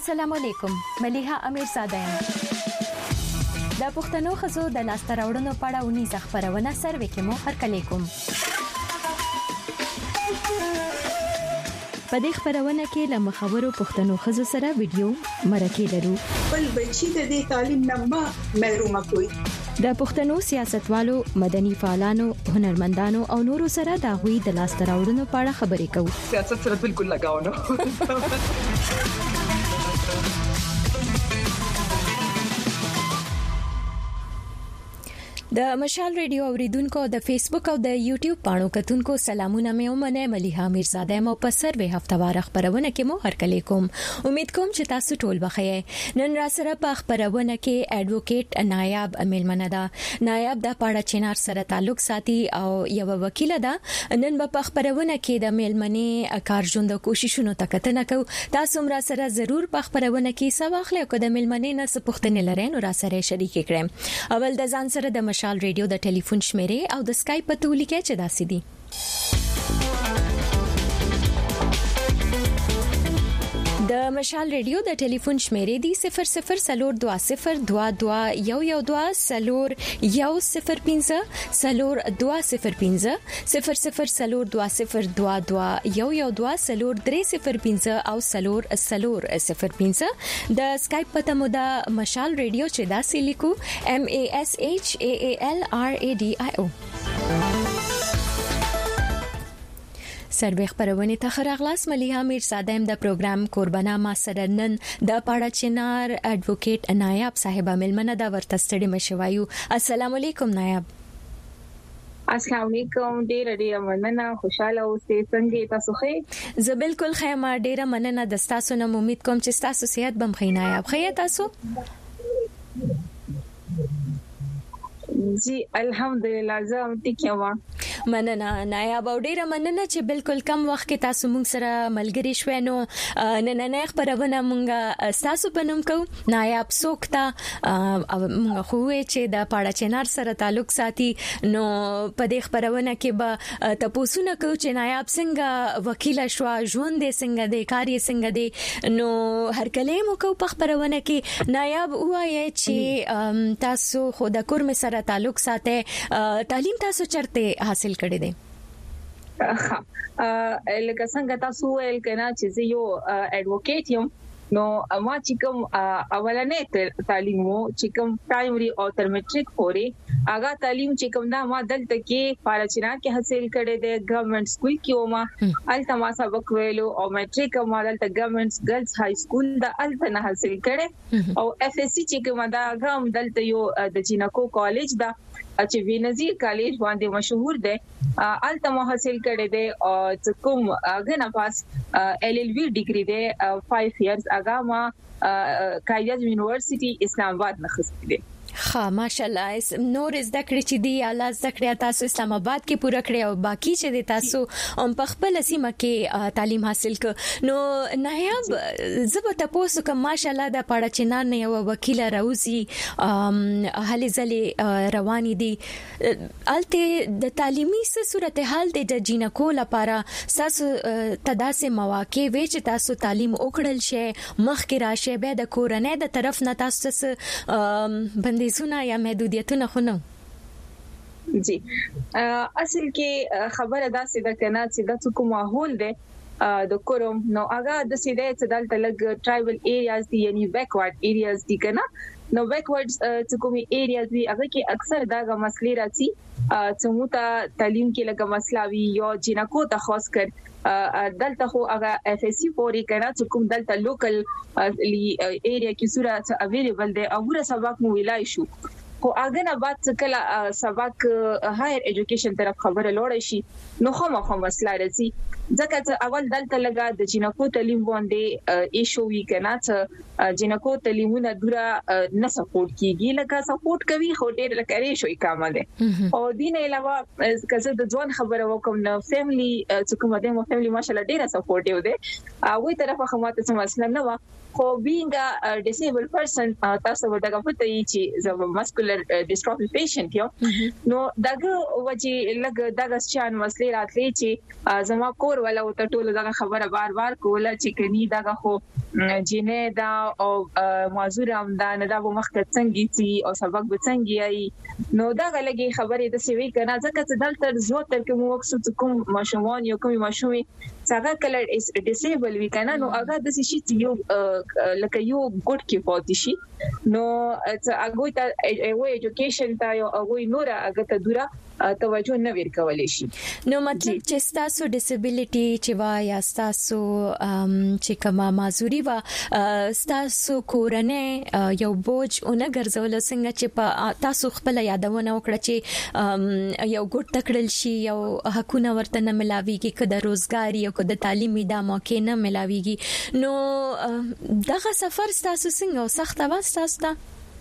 السلام علیکم ملیحه امیرزاده یم د پښتنو خزو د لاسته راوړنو په اړه ونیزه خبرونه سروې کې مو هرکلی کوم په دې خبرونه کې له مخاورو پښتنو خزو سره ویډیو مرکه لرو بل بچی د دې تعلیم نه محروم کوي د پښتنو سیاستوالو مدني فعالانو هنرمندانو او نورو سره د غوي د لاسته راوړنو په اړه خبرې کوو سیاست سره بالکل لگاو نه د مشال ریډیو اوریدونکو د فیسبوک او د یوټیوب پاڼو کتونکو سلامونه مې ومنه ملیحه امیرزاده مو په سروې هفتوار خبرونه کې مو هرکلی کوم امید کوم چې تاسو ټول بخیر نن را سره په خبرونه کې اډوکیټ نایاب میلمنه ده نایاب د پاړه چینار سره تعلق ساتي او یو وکیل ده نن په خبرونه کې د میلمنې کارژوند کوششونو تکتنه کو تاسو را سره ضرور په خبرونه کې سواخله کو د میلمنې نه سپختنه لري نو را سره شریک کړم اول د ځان سره د مشال ریډیو د ټلیفون شمیرې او د اسکایپ په تولی کې چې داسې دي د مشال ریډیو د ټلیفون شمیرې دي 0020221005 او 003005 د اسکایپ په تمو د مشال ریډیو چې داسې لیکو MASHAALRADIO سروې خبرونه ته خراغلاس ملیحه امیرزاده د پروګرام قربانا ما سره نن د پاړه چینار اډوکیټ نایاب صاحب ملمنه دا ورته ستړي مشوایو السلام علیکم نایاب السلام علیکم ډیر مننه خوشاله اوسئ څنګه تاسو ښه زه بالکل خیمه ډیر مننه د تاسو نه امید کوم چې تاسو صحت بم خې نایاب خې تاسو جی الحمدلله زه ټیک یم مننه نایاب او ډیره مننه چې بالکل کم وخت کې تاسو مونږ سره ملګری شوي نو نن نه خبرونه مونږه تاسو پنوم کو نایاب سوکتا مونږ خو چې د پاړه چینار سره تعلق ساتي نو په دې خبرونه کې به تاسو نه کو چې نایاب څنګه وکیل شو ژوند دې څنګه دې کار یې څنګه دې نو هر کلمه کو په خبرونه کې نایاب وایي چې تاسو خو د کورم سره تعلق ساتي تعلیم تاسو چرته حاصل کړی دی لکه څنګه تاسو ویل کنا چې یو اډوکیټ یم نو ما چې کوم اولنې تعلیم چې کوم پرایمري او تر میټریک پورې هغه تعلیم چې کوم دا ما دلته کې پاراچینا کې حاصل کړی دی ګورنمنت سکول کې ومه الته ما سبق ویلو او میټریک ما دلته ګورنمنت ګرلز های سکول دا الته نه حاصل کړی او اف اس سی چې کوم دا هم دلته یو د جینکو کالج دا چې وینزیر کالج باندې مشهور دی الته مو حاصل کړی دی او کوم غنا پاس LLB ډیګری دی 5 ایئرز اګه ما قائد یونیورسيټي اسلام آباد نه خسته دی ها ماشاءالله نور زده کړی چې دی اعلی زده کړی تاسو اسلام آباد کې پوره کړی او باقی چې دی تاسو په خپل سیمه کې تعلیم حاصل ک نو نایاب زبر تاسو کوم ماشاءالله د پاړه چینار نه یو وکیل راوسی هلي زلي رواني دي الته د تعلیمي صورتحال د جینکو لپاره تاسو تداسه مواقع وې چې تاسو تعلیم وکړل شي مخکې راشه به د کورنۍ د طرف نه تاسو بندیزونه یا محدودیتونه خو نه جی اصل کې خبره دا سیده کنا چې د څوک ماحول دی د کوم نو هغه د سیده چې دلته لګ ټرایبل ایریاز دي یعنی بیکورډ ایریاز دي کنا نو بیکورډ چې کومي ایریاز دي هغه کې اکثر دا مسلې راځي چې موږ تعلیم کې لګ مسله وی یو جنکو ته خاص کړ دلته خو هغه اف اس سی پورې کړه چې کوم دلته لوکل ایریا کې صورت اویلیبل دی او ګره سبق مو ویلای شو خو اګه نه بعد کله سبق هایر اډوکیشن طرف خبره لوړ شي نو خو مسله راځي ځکه چې اول دلته لګا د جنکو تعلیم باندې ایشو وی کنه چې جنکو تعلیمونه دورا نه سپورټ کیږي لکه سپورټ کوي خو ډېر لکه شوي کامل دي او دین علاوه کزه د ځوان خبره وکم نو فیملی چې کومه د فیملی ماشاءالله ډېر سپورټیو دي او طرفه خماته څه مسله نه و خو being a disabled person تاسو ورته پته یی چې زه مسکول مسکولر ډیسټروفي پیشنټ یو نو دغه وجه لګ دغه شان مسلې راتلې چې زما کور ولا او ټول دغه خبره بار کوله چې کني دغه خو جنې دا او موضوع هم دا نه دا مخکې څنګه سي او سبق به څنګه ای نو دغه لګي خبرې د سوي کنه ځکه چې دلته زو تر کوم وخت کوم ماشومان یو کوم ماشومي څنګه کله ډیسیبل وی کنه نو هغه د شي یو لکه یو ګډ کې پاتې شي نو هغه ته ایجوکیشن ته او هغه نور هغه ته دوره توجه نه ورکولې شي نو مطلب چې تاسو ډیسیبিলিټي چې وا یا تاسو چې کومه معذوري وا تاسو کورنه یو بوج اونې ګرځول څنګه چې تاسو خپل یادونه وکړه چې یو ګډ تکړل شي یو حقونه ورته نه ملاويږي کده روزګاری او کده تعلیمي د موقع نه ملاويږي نو دغه سفر تاسو څنګه سخت واست تاسو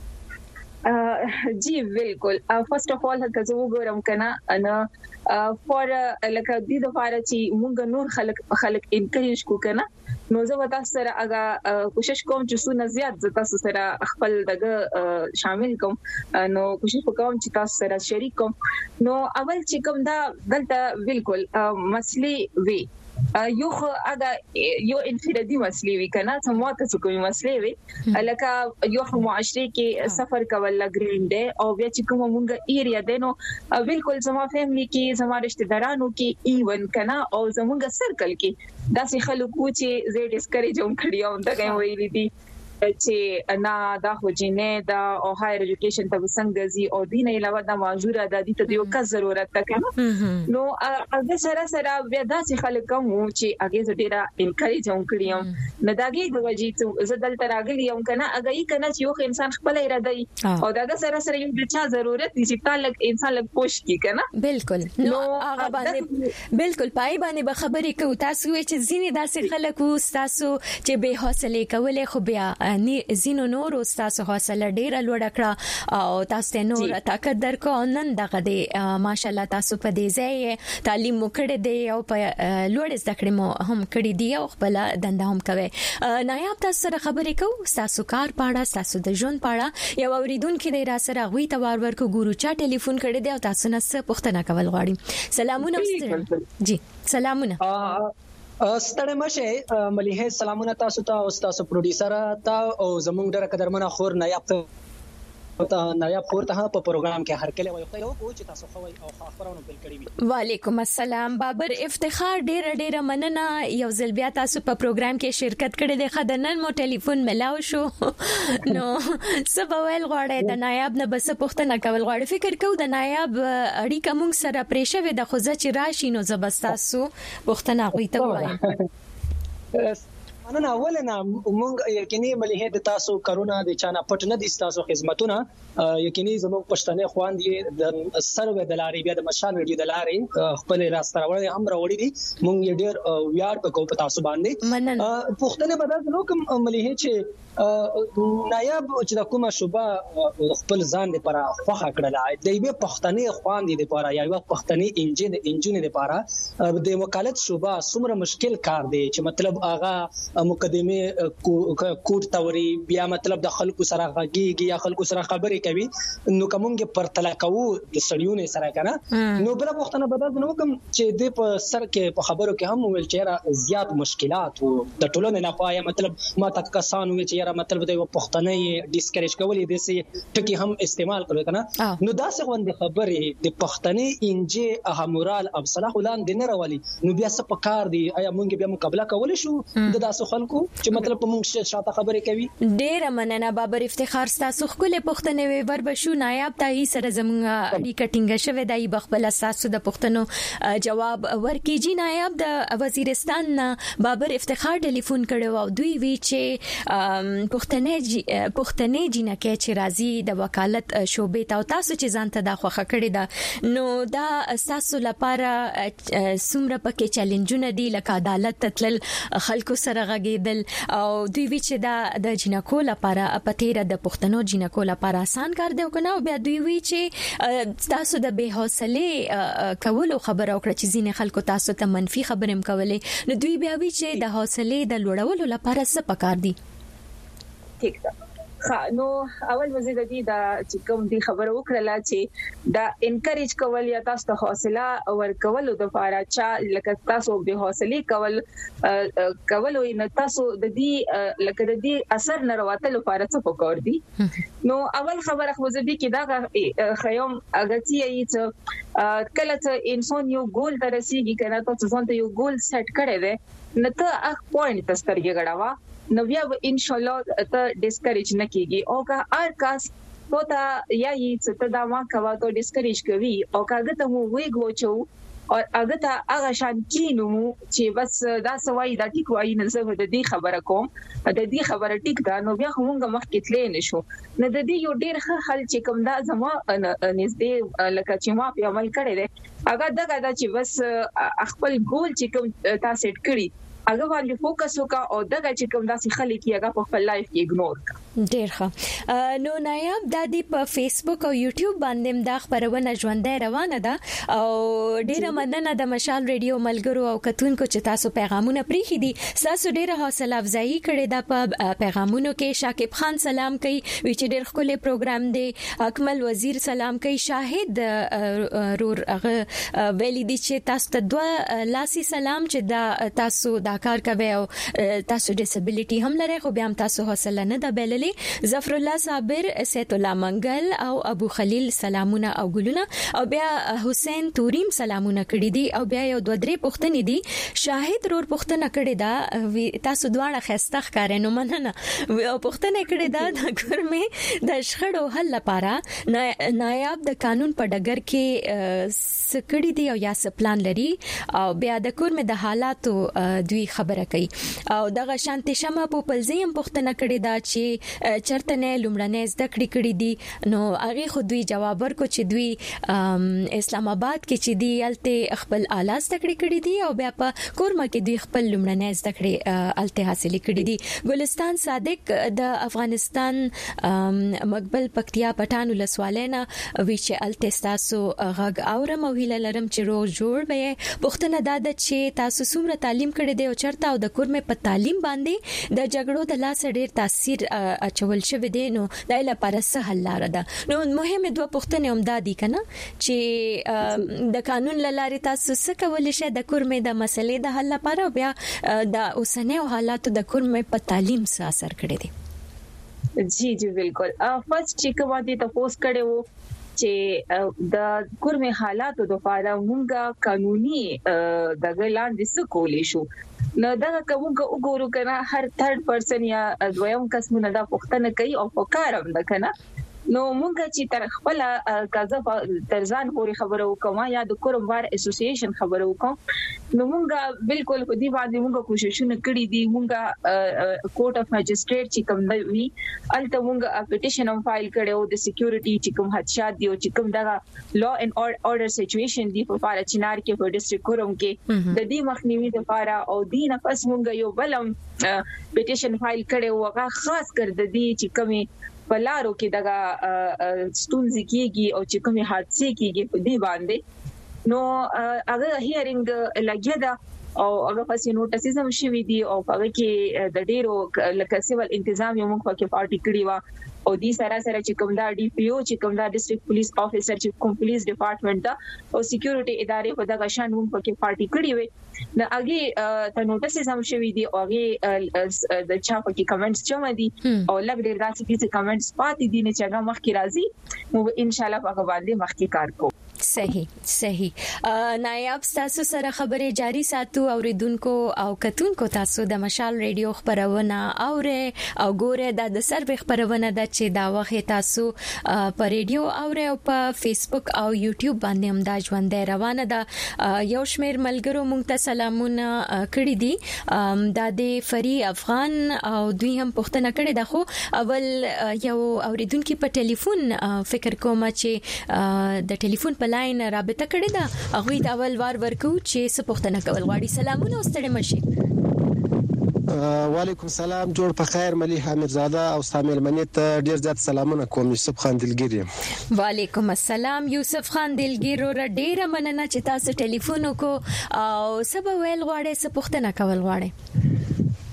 جی بالکل فرست اف اول هغه زه وګورم کنه انا فور لکه د لپاره چې موږ نور خلک انکریج کو کنه نو زه وتا سره هغه کوشش کوم چې څونه زیات ز تاسو سره خپل دغه شامل کوم نو کوشش وکوم چې تاسو سره شریک کوم نو اول چې کوم دا دلته بالکل مسلې وی یو هغه یو انفرادي مسلې وی کنه سمواته څه کومه مسلې وی لکه یو معاشري کې سفر کول لګرین دی او بیا چې کومه مونږه ایریا دی نو بالکل زما فیملی کې زما رشتہ دارانو کې ایون کنه او زمونږ سرکل کې داسې خلکو چې زه ډیسکریج هم کړی او دا کوم ویلي دي چې انا دا خو جنې دا او هایر ایجوکیشن ته څنګه زی او دین علاوه دا موجوده د دې ته یو کا ضرورت ده کنه نو هغه سره بیا داسې خلک کوم چې هغه ډیره انکریج هم کړیوم نه داګي د وجې ته زدل تر راغلی هم کنه هغه یې کنه چې یو انسان خپل اراده او دا سره یو د چا ضرورت دي چې تعلق انسان لږ پوښ کی کنه بالکل نو هغه باندې بالکل پای باندې به خبرې کوو تاسو چې زینې داسې خلک وو تاسو چې به حوصله کولې خو بیا زینو نور تاسو حوصله ډیره لوړ کړه او تاسو نور طاقت درکو نن دغه دی ماشالله تاسو په دې ځای تعلیم وکړه دی او په لوړ زده کړې مو هم کړې دی او خپل دنده هم کوي نایاب تاسو سره خبرې کوو تاسو کار پاړه تاسو د ژوند پاړه یو اوریدونکو دی را سره غوي توار ورکو ګورو چا ټلیفون کړی دی او تاسو نه څه پوښتنه کول غواړم سلامونه جی سلامونه ستړی مشه مليحه سلامونه تاسو ته او تاسو پروډوسر ته او زموږ ډېر قدرمنه خور نایاب ته په پروګرام کې هر کله وایو خو چې تاسو خو او خبرونه بل کړی وي وعلیکم السلام بابر افتخار ډېر مننه یو ځل بیا تاسو په پروګرام کې شرکت کړې ده خدانن مو ټلیفون ملاو شو نو سبویل غواړي د نایاب نه بس پوښتنه کول غواړي فکر کو د نایاب اړیکه موږ سره پرېښوي د خوځه چې راشي نو زبستاسو پوښتنه غوي ته وایم انا اولنا موږ یقیني مليحه د تاسو کرونا د چانه پټ نه دي تاسو خدمتونه یقیني زموږ پښتنې خوان دي د سروې د لارې بیا د مشال ویډیو د لارې خپل راستراوړې هم راوړې دي موږ ډېر ویاړ په کو په تاسو باندې پښتنې بدل نو کوم مليحه چې نایاب چې د کومه شوبه خپل ځان لپاره فخر کړل دی به پښتنې خوان دي لپاره یا یو پښتنې انجن لپاره د وکالت شوبه څومره مشکل کار دی چې مطلب اغا مقدمه کوټ توري بیا مطلب د خلکو سره غږیږي یا خلکو سره خبرې کوي نو کومګه پر تلکو د سړیونه سره کنه نو بل وخت نه بدل نو کوم چې د په سر کې په خبرو کې هم ویل چې زیات مشکلات او د ټولنې نه پای مطلب ما تک کسان وی چې مطلب د پښتنې ډیسکریج کولې د سي ټکی هم استعمال کړو کنه نو دا څه غوند خبرې د پښتنې انجه اهمورال ابصلاح ولان د نړولي نو بیا څه پکار دی آیا مونږ بیا مقابله کول شو د تاسو خلکو چې مطلب په موږ شاته خبرې کوي ډېر مننه بابر افتخار تاسو خپل پښتنې وی وربشو نایاب تای سره زموږ اړیکه ټینګه شوه دای بخبل تاسو د پښتنو جواب ورکیږي نایاب د وزیرستان بابر افتخار ټلیفون کړو او دوی وی چې پښتنې جنکه چې راضي د وکالت شوبې ته تاسو چې ځان ته د خوخه کړی دا نو دا تاسو لپاره څومره پکې چیلنجونه دي لکه عدالت تتل خلکو سره غږیدل او دوی وی چې دا د جنکو لپاره پتیره د پښتنو جنکو لپاره آسان کار دی کنه او بیا دوی وی چې تاسو د بے حوصله کولو خبر او کړ چې ځینې خلکو تاسو ته منفي خبرم کولې نو دوی بیا وی چې د حوصله د لوړولو لپاره څه پکار دي ٹھیک ده نو اول وزید دي دا چې کوم دي خبره وکړه چې دا انکریج کول یا تاسو ته حوصله ورکول د لپاره چې لکه تاسو به حوصله کول او تاسو د دې لکه د دې اثر نه راوته لپاره څه وکړ دي نو اول خبره خو زه دي کې دا خیوم اگرچه چې کله چې انسان یو ګول ته رسیدي کنه تاسو ځان ته یو ګول سیټ کړی دی نو ته اخ پوینټ تسترګې غړاوه نو بیا ان شاء الله ته ډیسکریج نه کیږي او که هر کس پوتا یا یې څه دا ما کوا ته ډیسکریج کوي او کاغه ته مو ویګو چو او هغه ته هغه شان کینو چې بس دا سوای دا ټیک وای نه زه د دې خبره کوم د دې خبره ټیک دا نو بیا موږ مخکې تلې نشو نه د دې یو ډیر ښه حل چې کوم دا زما نږدې لکه چې ما په عمل کړی دی هغه دغه دا چې بس خپل ګول چې کوم تاسو سیټ کړی هغه باندې فوکس وکا او دغه چې کوم داسې خلک یې هغه په خپل لایف کې اګنور کا ډیر ښه نو نایاب د دې په فیسبوک او یوټیوب باندې د خبرونه ژوندۍ روانه ده او ډیره مننه د مشال ریډیو ملګرو او کتونکو چې تاسو پیغامونه پریخي دي تاسو ډیره حوصله افزایی کړې ده په پیغامونو کې شاکب خان سلام کوي چې ډیر ښکلی پروګرام دی اکمل وزیر سلام کوي شاهد رور هغه ویلي دي چې تاسو ته دوه لاسي سلام چې دا تاسو دا کار کوي او تاسو ډیسابیلیټي هم لري خو بیا هم تاسو حوصله نه ده بللې ظفر الله صابر سید الله منګل او ابو خلیل سلامونه او ګلونه او بیا حسین توریم سلامونه کړی دي او بیا یو دوه درې پوښتنې دي شاهد رور پوښتنه کړې ده تاسو دواړه خسته ښکارې نو مننه او پوښتنه کړې ده د کورمه د شخړو حل لپاره نایاب د قانون په ډګر کې سکړی دی او یا سپلان لري او بیا د کورمه د حالاتو دوی خبره کوي او دغه شانتي شمه په پلزیم پوښتنه کړې ده چې چرته نه لومړنۍ زده کړې دي نو هغه خو دوی جواب ورکو چې دوی اسلام آباد کې چې دی الته خپل اعلی زده کړې دي او بیا په کورما کې دوی خپل لومړنۍ زده کړې الته حاصل کړې دي ګلستان صادق د افغانستان مقبل پکتیا پټان ولسوالینا وی چې الته تاسو غږ اورم او هیله لرم چې روغ جوړ به پوښتنه ده چې تاسو څومره تعلیم کړی دی او چرته او د کورمه په تعلیم باندې د جګړو د لاس ډیر تاثیر اچول شوی دی نو د لپاره څه حل لاره ده نو مهمه دوه پوښتنې هم دادي کنه چې د قانون لارې تاسو څه کولای شئ د کورمه د مسلې د حل لپاره بیا د اوسنۍ حالاتو د کورمه په تعلیم څه اثر کړی دی جی بالکل فرست چې کومه دي تاسو کړو چې د کورمه حالاتو د لپاره موږ قانوني د ګلان د سکولې شو نو دا کومه وګورو کنه هر ثird پرسن یا دویم کس مونږ دا پوښتنه کوي او فکرم ده کنه نو مونږ چې تر خپل کاذب ترزان پوری خبرو کوم یا د کورم بار اسوسییشن خبرو کوم نو مونږ بالکل په دې باندې مونږ کوششونه کړې دي مونږ کورټ اف ماجستریټ چې کوم دی الته مونږ پټیشن هم فایل کړو د سکیورټي چې کوم حادثات دي او چې کوم دا لا اینڈ اورډر سچويشن دی په اړه چنار کې په ډیسټریکټ کورم کې د دې مخنیوي لپاره او دینه پس مونږ یو بلم پټیشن فایل کړو هغه خاص کر د دې چې کومي پلارو کې دغه ستونزې کیږي او چې کومي حادثه کیږي په دې باندې نو هغه هیرینګ لګیا دا او هغه پسې نوټیسز هم شوي دي او هغه کې د ډیرو لکه سیول انتظام یو موږ کې پارټي کړی و او دې سره چې کوم دا ډي پی او چې کوم دا ډیسټریکټ پولیس افیسر چې کوم پولیس ډپارټمنټ دا او سکیورټي ادارې په دغه شان موږ کې پارټي کړی وي نو هغه ته نوټیسز هم شوي دي او هغه د چا په کې کمنټس جمع دي او لږ ډیر داسې چې کمنټس پاتې دي چې هغه مخکې راځي نو ان شاء الله هغه باندې مخکې کار کوو صحیح نایاب تاسو سره خبرې جاری ساتو اوریدونکو او کتونکو تاسو د مشال ریډیو خبرونه او ګوره د سروې خبرونه د چې دا وخت تاسو په ریډیو او په فیسبوک او یوټیوب باندې هم دا ژوندۍ روانه ده یو شمیر ملګرو مونږ ته سلامونه کړی دي د فری افغان او دوی هم پوښتنه کړې ده خو اول یو اوریدونکو په ټلیفون فکر کوم چې د ټلیفون لاین رابطه کړې ده هغه د اول وار ورکو چې څه پوښتنه کول غواړي سلامونه واستړي مشي وعلیکم سلام جوړ په خیر مليحه میرزاده او استامل منیت ډیر زیات سلامونه کوم یوسف خان دلګری وعلیکم السلام یوسف خان دلګری را ډیره مننه چې تاسو ټلیفون وکړو او سبا ویل غواړئ څه پوښتنه کول غواړئ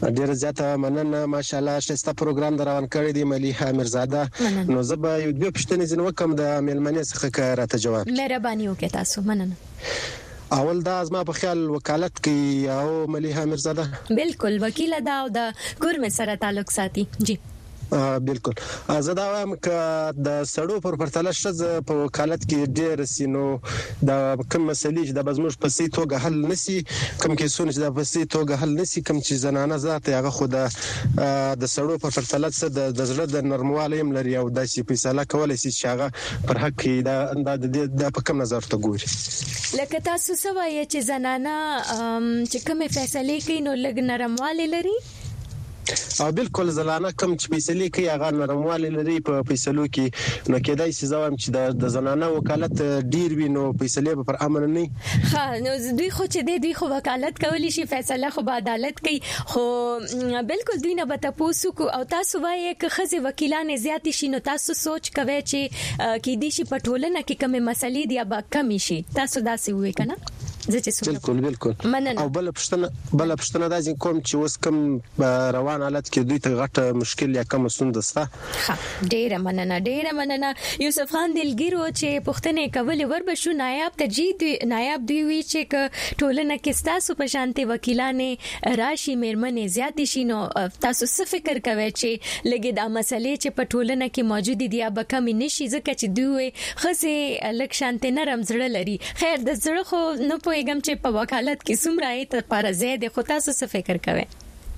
ډیر زیاته مننه ماشاءالله شسته پروګرام روان کړی دی ملیحه میرزاده نو زه به یو دوه پښتنې ځنه وکم د میلمنې څخه راته جواب مهرباني وکړئ تاسو مننه. اول دا ازما په خیال وکالت کوي او ملیحه میرزاده بالکل وکیل دا او د کورم سره تعلق ساتي. جی بالکل زه دا وایم ک د سړو پر پرتله شزه په وکالت کې ډېر سينو د کوم مسلې چې د بزموږ په سي توګه حل نسی کوم کې سونه چې د په سي توګه حل نسی کوم چې زنانه ذات هغه خود د سړو پر پرتله څه د زړه د نرموالي لري او د سي فیصله کولای شي چې هغه پر حق د په کوم نظر ته ګوري. لکه تاسو سوای چې زنانه چې کوم فیصله کوي نو لګ نرموالی لري او بالکل زلانه کوم چې فیصله کوي هغه نرموالی لري په فیصلو کې نو کېدای شي زوام چې د زنانه وکالت ډیر وي نو فیصله پر امن نه ها نو دوی خو چې دوی خو وکالت کولی شي فیصله خو به عدالت کوي خو بالکل دوی نه به تاسو کو او تاسو وایي چې خزي وکیلان زیات شي نو تاسو سوچ کوي چې کې دي شي په ټولنه کې کومه مسلې دی به کم شي تاسو داسې وې کنه بالکل او بل پښتنه دا ځین کوم چې اوس کوم روان حالت کې دوی ته غټه مشکل یا کوم ستونزه سته. ډیره مننه یوسف خان دلګیرو چې پښتنه کول وربشو نایاب تجید نایاب دوی وی چې ټولنه کې تاسو په شانتي وکیلانه راشي مېرمنې زیات شي نو تاسو څه فکر کوئ چې لګي دا مسلې چې په ټولنه کې موجود دي یا به کم نشي ځکه چې دوی خزه لک شانتي نرم زړه لري خیر د زړه خو نه پوهیږم چې په وکالت کې څومره ایت پر زیاده خو تاسو څه فکر کوئ؟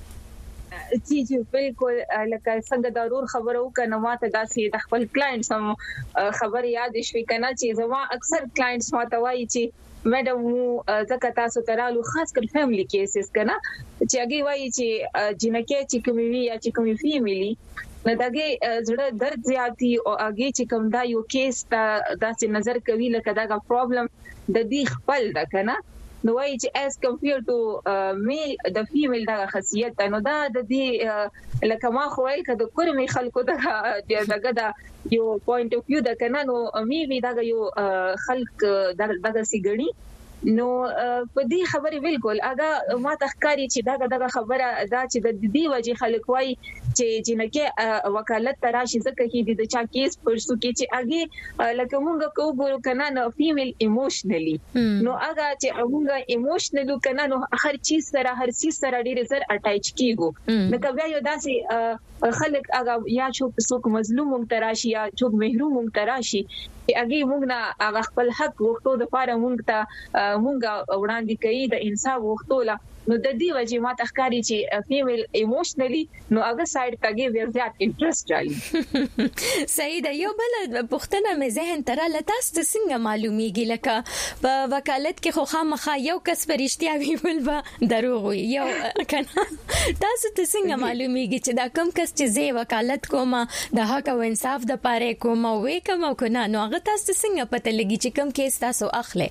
جی بالکل لکه څنګه ضرور خبرو کنه ماته داسې د خپل کلاینټس هم خبر یاد شوي کنه چې زما اکثر کلاینټس ماته وایي چې میډم زکه تاسو ترالو خاص کر فیملی کیسز کنه چې هغه وایي چې جنکه چې کومي یا چې کومي فیملی نو دغه زړه درد زیاتی او هغه چې کوم دا یو کیس داسې نظر کوي لکه دا پرابلم د دې خپل دا کنه نو وایي چې as compared to میل د فیمیل دا خاصیت نو دا د دې لکه ما خو ویل کده کورمې خلکو دغه دا یو پوینټ اف ویو دا کنه نو می دا یو خلک دغه سیګړي نو په دې خبرې بالکل اګه ما تخکاری چې دا خبره دا چې د دې وجه خلک وای چې جنکه وکالت تراشي ځکه چې د چا کیس پرسو کې چې اګه لکه مونږ کو ګورو کنه نو فیمیل ایموشنلی نو اګه چې مونږ ایموشنلی کنه نو هر چیز سره ډیر زر اٹیچ کیږو نو کبه یو داسې خلک اګه یا څوک مظلوم مونږ تراشي یا څوک محروم مونږ تراشي اګه مونږ نه هغه خپل حق وختو د پاره مونږ ته مونږه وړاندې کوي د انصاف وختوله نو د دې وجه ما تخکاری چې فیمیل ایموشنلی نو هغه سایډ تاګي ور زیات انټرست راځي. صحیح ده یو بل پښتنه مې ذهن تر لتاست څنګه معلومیږي لکه په وکالت کې خو خامخا یو کس پرشتیا وی ولبا دروغ وي یو کنه تاسو ته څنګه معلومیږي چې دا کم کس چې زه وکالت کوم د حق او انصاف د پاره کوم وې کوم کنه نو هغه تاسو څنګه پته لګي چې کم کیس تاسو اخلي؟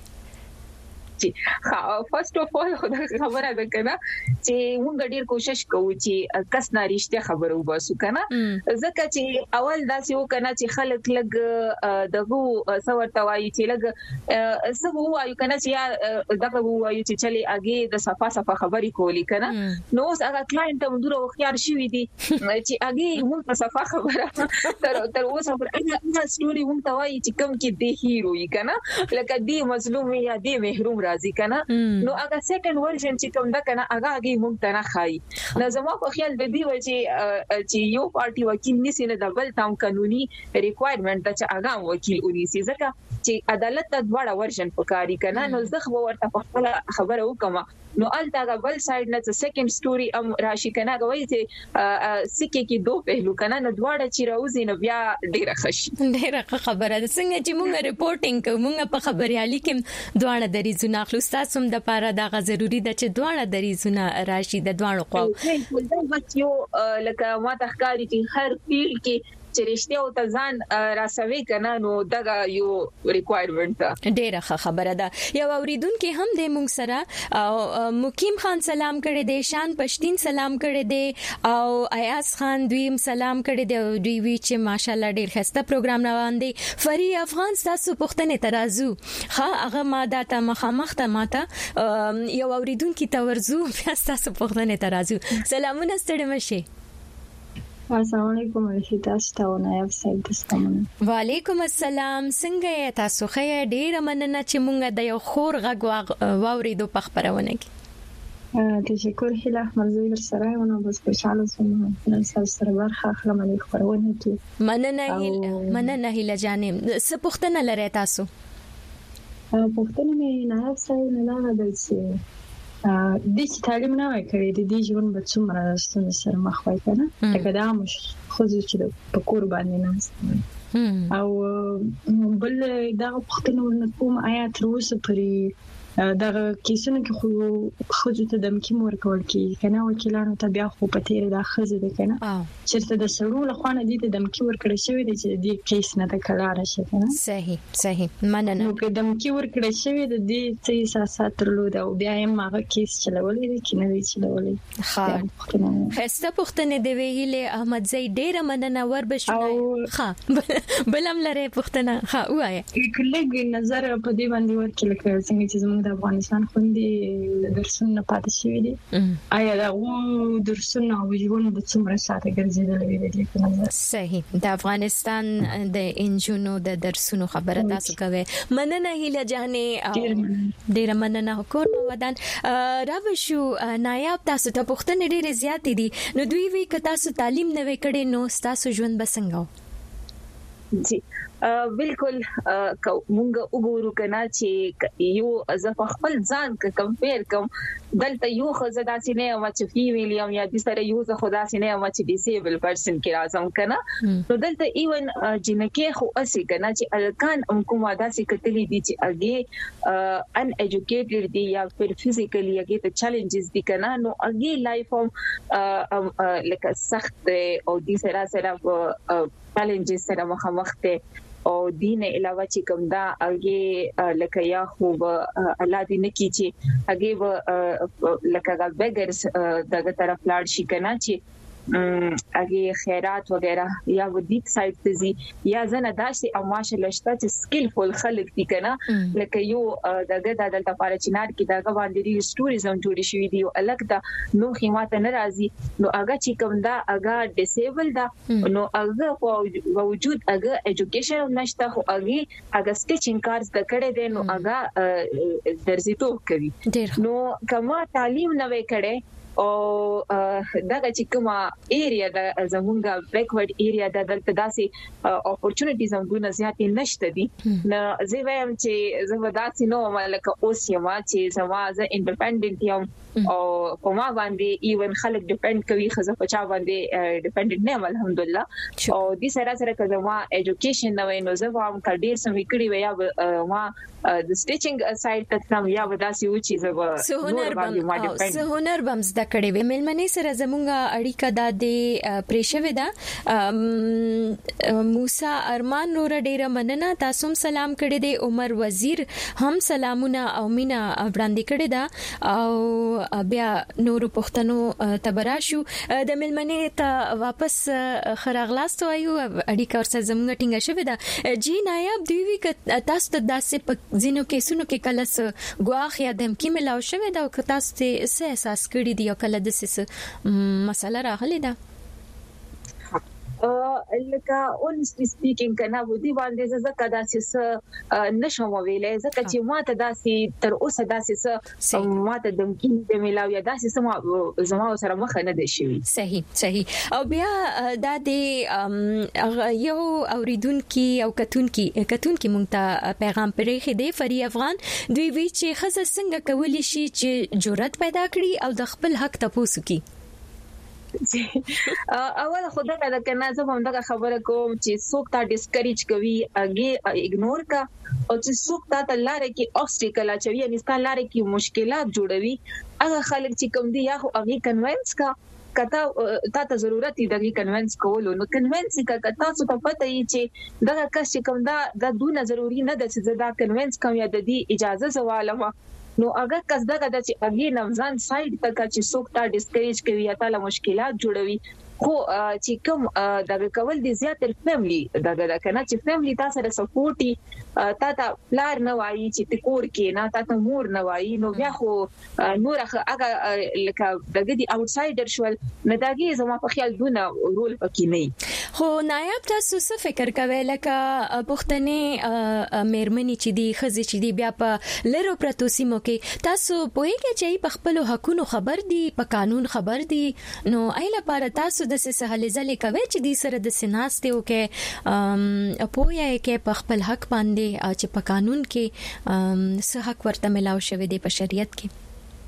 فرست اف اول خبره ده کنه چې موږ ډیر کوشش کوو چې کس نه رښتیا خبرو وباسو کنه ځکه چې اول داسې وکنه چې خلک لګ دغه څور توای چې لګ سبو وایو کنه چې یا دغه وایو چې چلی اگې د صفه خبري کولی کنه نو اوس هغه کلاینټ هم دوره خيار شوی دي چې اگې موږ په صفه خبره تر اوسه پر هغه ستوري موږ توای چې کم کې دی هیرو یې کنه لکه دی مظلوم یا دی محروم راځي کنه نو هغه سیکنډ ورژن چې کوم دا کنه هغه موږ ته نه خای نو زما په خیال د دې وجه چې یو پارټي وکیل نسی نه د بل تام قانوني ریکوایرمنت چې هغه وکیل ونیسي ځکه چې عدالت د دواړه ورژن پکاري کنه نو زه ورته په خپل خبره وکم نو الته بل سایډ نه سیکنډ ستوري ام راشي کنه غوي چې سکه کې دوه پهلو کنه نو دواړه چې راوځي نو بیا ډیره خبره ده څنګه چې موږ ریپورټینګ کوو موږ په خبريالي کې دواړه دریزونه خپل تاسو د لپاره دا ضروری ده چې دواړه دریزونه راشي د دواړو قواو دا یو لکه ما تخکاری چې هر فیلډ کې چې رښتیا او تزان راسوي کنه نو دغه یو ریکوایرمنت ده. ډیره خبره ده. یو اوریدونکو هم د مونږ سره او مقیم خان سلام کړي دي، شان پښتين سلام کړي دي او ایاز خان دویم سلام کړي دي. دوی وی چې ماشالله ډیر خسته پروګرام روان دي. فری افغان تاسو پښتنه ترازو هغه ماده ته مخامخ ته ماته یو اوریدونکو تورزو بیا تاسو پښتنه ترازو. سلامونه ستړي مشه. السلام علیکم رشیدا ستاونه یو سید تاسو. وعلیکم السلام. څنګه تاسو خې؟ ډیر مننه چې مونږ د یو خور غږ واوریدو په خبرونه کې. تشکر هیله مرزوی سره ونه بس خوشاله سوم نن سره برخه اخلم د خبرونه کې. مننه هیله جانم. څه پوښتنه لرئ تاسو؟ پوښتنه مې نه سره نه لرم چې د تعلیم نه وکړي د دې ژوند به څومره ستونزې سره مخ وای کنه لکه دا مش خو چې په کور باندې نه او بل دا پوښتنه ورنکوم آیا تر اوسه پرې دا کیسونه کې خو ته د مکه مور کول کې کنه وکیلانو ته بیا خو په تیر د خزه ده کنه چیرته د سړو له خوانه دي د مکه ور کړی شوی دی چې د کیس نه د کلاره شي کنه. صحیح مننه. نو که د مکه ور کړی شوی د دې څه احساسات درلود او بیا یې ماغه کیس چلولې دي کې نه وی چلولې. ها خسته پوښتنه دی ویلې احمد زئی ډیره مننه ور بشو. ها بلم لره پوښتنه ها وایي کله نظر په دې باندې ورکړل کړه څنګه چې د افغانستان خوندې درسونه پاتې شوی دي آیا دا و درسونه او ژوند د څومره ساته ګرځیدل وی دي کنه. صحیح. د افغانستان د انجونو د درسونو خبره تاسو کوي. مننه هیله جانې ډیر مننه کور په ودان راوښو. نایاب تاسو ته پوښتنه ډیره زیات دي نو دوی وی ک تاسو تعلیم نه وکړي نو تاسو ژوند بسنګو؟ جی بالکل مونږ وګورو کنه چې یو ځکه خپل ځان کمپیر کوم دلته یو خزدا سینه او چې فیمیل یا د سره یو خدا سینه او چې ډیسیبل پرسن کې راځم کنه نو دلته ایون جنکه خو اسی کنه چې الکان کومه داسې کتلې دي چې اگې ان ایجوکیټډ دي یا پر فزیکلی اگې ته چیلنجز دي کنه نو اگې لایف لکه سخت او د سره چیلنجز سره مخامخ ته او دین علاوه چې کوم دا اگې لکه یا خوب الله دې نکي چې اگې لکه بیګرز دغه طرف لاړ شي کنه چې اگې خیرات وغیرہ یا ودیت سایت ته زی یا زنه داسې او ماشالله شته چې سکلفول خلک دي کنه لکه یو دغه د دلته لپاره چې نار کې دغه باندې ری ستوریزم جوړی شوی دی او الګ دا نو خیماته ناراضي نو هغه چې کوم دا هغه ډیسیبل دا نو هغه په وجود هغه ایجوکیشن نشته خو هغه سټیچینګ کارز د کړه دي نو هغه درځي تو کوي نو کما تعلیم نه وکړي او دغه چې کومه ایریا د زمونږه بیکورډ ایریا د دلته داسې اپورتونټیز هم زیات نشته دي نو زه وایم چې زه وداسې نو ملک اوس یم چې زما زه انډیپندنت یم او په ما باندې ایون خلک ډیپند کوي خزه په چا باندې ډیپندنت نه الحمدلله او د سره که زما ایجوکیشن نو نو زه هم کډیر سم وکړی ویا ما د سټیچینګ سایت ته تم یا وداسې و چې زه به هنر بمز د کړي وي ملمنې سره زمونږه اړیکه د پریشوي ده. موسی ارمان نور ډیره مننه تاسو سلام کړي دي. عمر وزیر هم سلامونه او مینا وړاندې کړي ده او بیا نور پښتنو تبراشو د ملمنې ته واپس خراغلاست وایو اړیکه ورسره زمونږه ټینګه شوی ده. جی نایب دوی وی تاسو ته داسې په ځینو کیسونو کې کله غواخ یا دمکی ملاو شوی دا او تاسو ته څه احساس کړی دی او کله د څه مسله راغلی ده؟ لکه اونستلی سپیکینګ کنه و دي باندې زکه داسې نشم ویلې زکه چې ماته داسې تر اوسه داسې ماته د ممکن د ملاو یا داسې زما سره مخ نه دي شوی. صحیح او بیا د یو اوریدونکو او کتونکو مونږ ته پیغام پرېخې دی فری افغان دوی وی چې خزه څنګه کولی شي چې جرأت پیدا کړي او د خپل حق تاسو کی اول خدای دا کنه زه هم دا خبره کوم چې څوک تا ډیسکریج کوي اگې اګنور کا او چې څوک تا لاره کې obstacle اچوي یعنی ستاسو لاره کې مشکلات جوړوي هغه خلک چې کوم دي یا هغه کنوینس کا کته تاسو ضرورت دی د کنوینس کولو نو کنوینس کا تاسو ته پته ای چې دا کس چې کوم دا دونه ضروری نه ده چې دا کنوینس کوم یا د دې اجازه سوالم نو اگر کس دا چې اګي نوزان سایډ تک چې څوک تا ډیسکریج کوي یا تعالی مشکلات جوړوي خو چې کوم دا کول دي زیاتره فیملی دا کنه چې فیملی تاسو سره سپورټي تا پلار نه وایي چې تکور کې نه تا مور نه وایي نو بیا خو نور هغه لکه دغه دی اوټسایډر شول نه داګي زما په خیال دونه رول پکې نه خو نایب تاسو څه فکر کوئ لکه پښتنې مېرمنې چې دی خزي چې دی بیا په لرو پرتو سیمو کې تاسو پوهیږئ چې په خپل حقونو خبر دي په قانون خبر دي نو ایله لپاره تاسو د سهل زلې کوي چې د سره د سناستو کې پوهه کې په خپل حق باندې چې په قانون کې څه حق ورته ملاو شوی دی په شریعت کې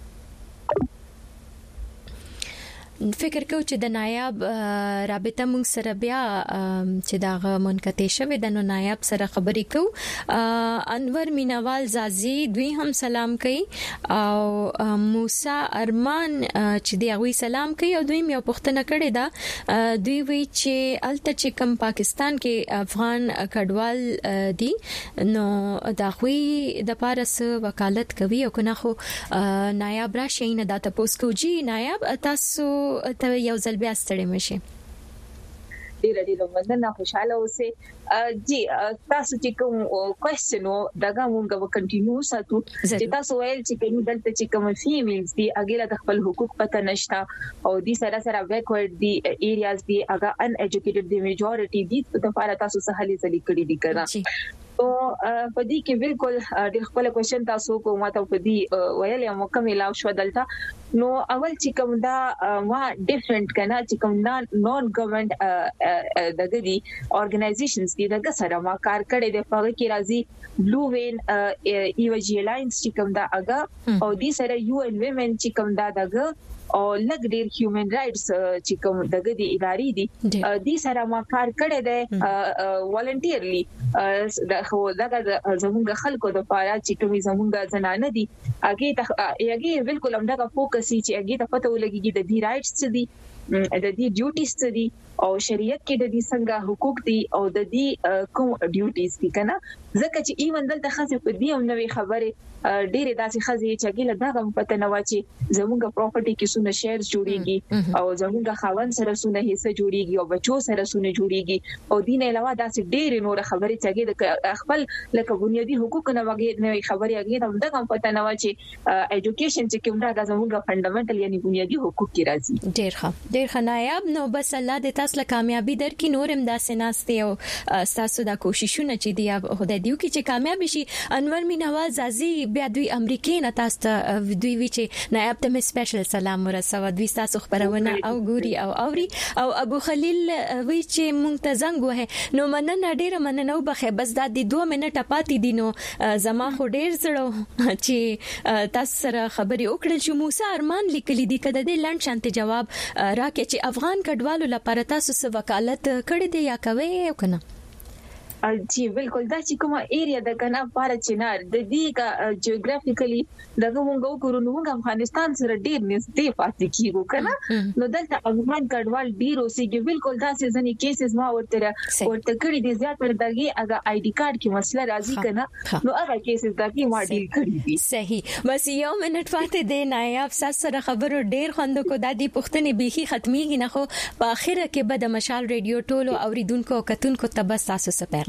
فکر کوم چې د نایب رابطه مونږ سره بیا چې دا منقطع شوه د نایب سره خبرې کو انور مینوال زازي دوی هم سلام کوي او موسی ارمان چې دی غوي سلام کوي او دوی یو پوښتنه کړې ده دوی وی چې الته چې کوم پاکستان کې افغان کډوال دي نو دا خوې د پارس وکالت کوي او کنه خو نایب راشي نه دا تاسو کوجی نایب تاسو ته یو ځل بیا ستړي مشي ډیر مننه خوشاله اوسه جی تاسو چې کوم کوېسچن دغه موږ به کنټینیو ساتو چې تاسو ویل چې کوم دلته چې کوم فیمیلز دي اګه د خپل حقوق پته نشته او دي سره بیکورډ دي ایریاز دي اګه ان ایجوکیټډ دي میجورټي دي په لپاره تاسو سهالي ځلې کړې دي کړه او په دې کې بالکل د خپل کوېسچن تاسو کومه ته په دې ویلې مکمل او شو دلته نو اول چې کوم دا وا ډیفرنٹ کنا چې کوم نون ګورنمنت دغه دي اورګنایزیشنز دي دغه سره ما کار کړی د په کې راځي بلو وین ایوجی الاینس چې کوم دا اګه او دې سره یو ان ویمن چې کوم دا دغه او لګ ډیر هیومن رائټس چې کوم دغه دي ادارې دي دې سره ما کار کړی دی والنټیرلی د خو دغه زموږ خلکو د پاره چې کوم زموږ زنانه دي هغه بالکل هم دغه فوکس چې هغه ته پته ولګي د دې رائټس دي د دې ډیوټیز دي او شریعت کې د دې څنګه حقوق دي او د دې کوم ډیوټیز دي کنه ځکه چې ایون دلته خاصه په دې نوې خبره ډېر داسې خزي چې ګله دغه پته نه واچي زموږه پراپرټي کې سونه شیرز جوړيږي او زموږه خاوند سره سونه حصہ جوړيږي او بچو سره سونه جوړيږي او دین علاوه داسې ډېر نور خبرې چې ګله خپل لکه بنیادی حقوق نه وګړي نوې خبرې هغه دغه پته نه واچي اډوکیشن چې کوم راغله زموږه فندامنټل یعنی بنیادی حقوق کې راځي ډېر ښه نایب نو بس الله دې تاسو له کامیابی درکې نورم داسې ناشته او تاسو دا کوششونه چې دی خدای دې وکړي چې کامیاب شي انور مینوال زازي بیا دوی امریکای نه تاسو ته دوی وی چې نایب ته سپیشل سلام ورسوه دوی تاسو خبرونه او ګوري او اوري او ابو خلیل وی چې مونږ ته زنګ وه نو مننه ډیره مننه وبخه بس دا د 2 منټه پاتې دي نو زما خو ډیر زړه چې تاسو سره خبري وکړل چې موسی ارمان لیکلي دي کده د لند شانت جواب راکې چې افغان کډوالو لپاره تاسو څه وکالت کړی دی یا کوي او کنه جی بالکل دا چې کومه ایریا د کنا پاره چنار د دې کا جیوغرافیکلی دغه مونږ وګورو نو موږ افغانستان سره ډیر نږدې پاتې کیږو کنه نو دلته افغان کډوال ډیر اوسېږي بالکل دا سيزنی کیسز ما ورته کړی دي زیاتره دغه اګه آی ډی کارت کې مسله راځي کنه نو هغه کیسز دغه ما ډیل کړی دي صحیح بس یو منټ پاتې دی نایب سره خبرو ډیر خوند کو د دې پښتنې بيخي ختميږي نه خو په اخر کې به د مشال ریډیو ټولو اوریدونکو کتونکو تبس تاسو سره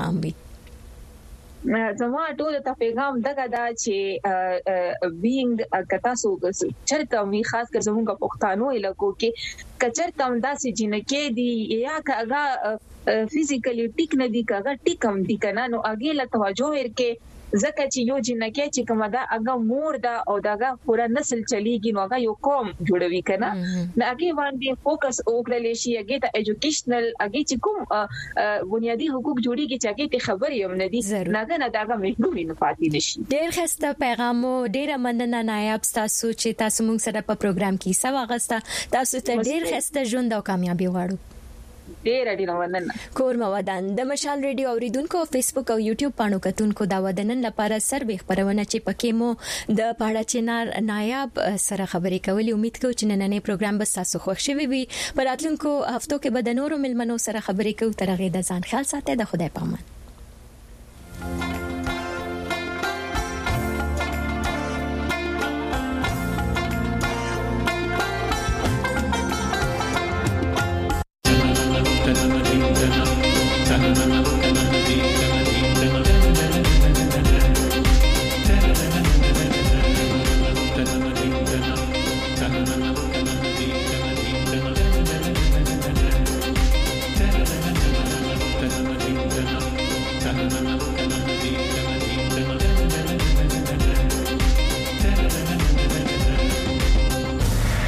زما ټول ته پیغام دغه دا چې بینګ کتا سو چرته می خاص کر زموږ پښتانو علاقو کې کچرته داسې جنکې دي یا کاغه فزیکلی ټیک نه دي کاغه ټیکم دي کنه نو اګه له توجه ورکې زکه چې یو جنکه چې کومه دا اګه مور دا او داګه پورا نسل چلیږي نو هغه یو قوم جوړوي کنه دا هغه باندې فوکس وکړل شي هغه ته এডوকেشنل هغه چې کوم بنیادی حقوق جوړیږي چې هغه ته خبرې هم نه دي نه داګه محدود نه پاتې نشي ډیر خسته پیغام ډیر مننه نایب تاسو چې تاسو موږ سره په پروګرام کې سوا غسته تاسو ته ډیر خسته ژوند او کامیابی غواړو ډېر مننه. کور موادان د مشال ریډیو اوریدونکو فیسبوک او یوټیوب پاڼو کتونکو دا ودنن لپاره سروې خبرونه چې پکې مو د پاړه چنار نایاب سره خبرې کولې. امید کوم چې نننې پروګرام به تاسو خوښ شي وي. په راتلونکو هفتو کې به د نورو ملمنو سره خبرې کوو. تر هغه د ځان خیال ساتئ. د خدای پامان. Thank you.